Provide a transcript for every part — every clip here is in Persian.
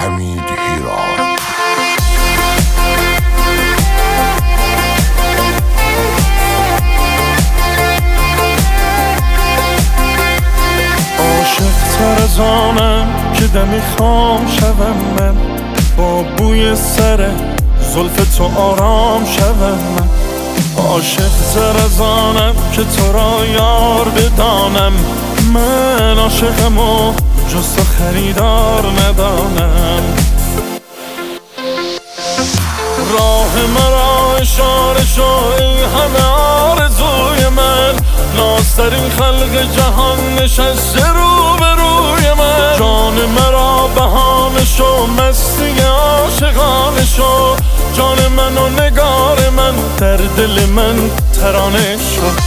حمید هیراد. عاشق تر از آنم که دمی خام شوم من، با بوی سر زلف تو آرام شوم من. عاشق تر از آنم که تو را یار بدانم، من عاشقم و جز تو خریدار ندانم. راه مرا اشاره شو ای همه آرزوی من، نازترین خلق جهان نشسته رو به روی من. جان مرا بهانه شو مستی عاشقانه شو، جان من و نگار من در دل من ترانه شو.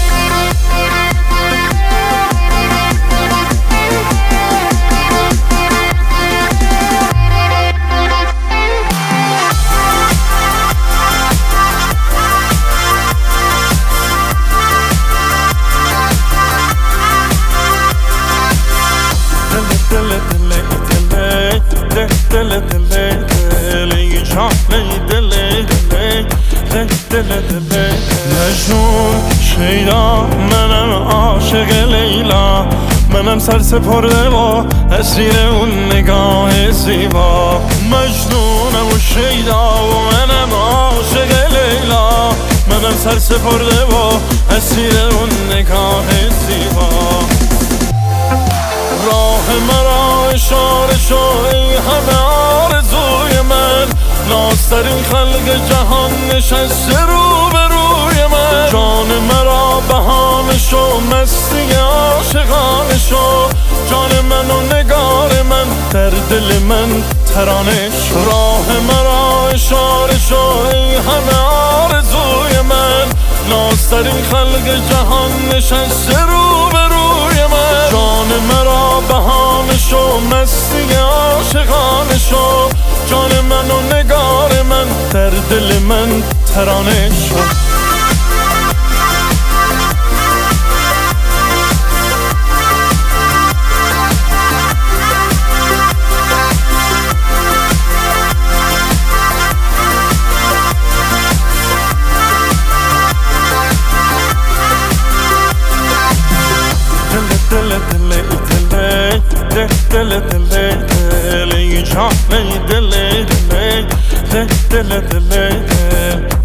مجنون شیدا منم عاشق لیلا، منم سرسپرده و اسیر اون نگاه زیبا. مجنونم و شیدا و منم عاشق لیلا، منم سرسپرده و اسیر اون نگاه زیبا. راه مرا اشاره شو ای همه آرزوی من، نازترین خلق جهان نشسته رو به روی من. جان مرا بهانه شو مستی عاشقانه شو، جان من و نگار من در دل من ترانه شو. راه مرا اشاره شو ای همه آرزوی من، نازترین خلق جهان نشسته رو به روی من. جان مرا بهانه شو مستی عاشقانه شو، جان من و نگار من در دل من ترانه شو. دل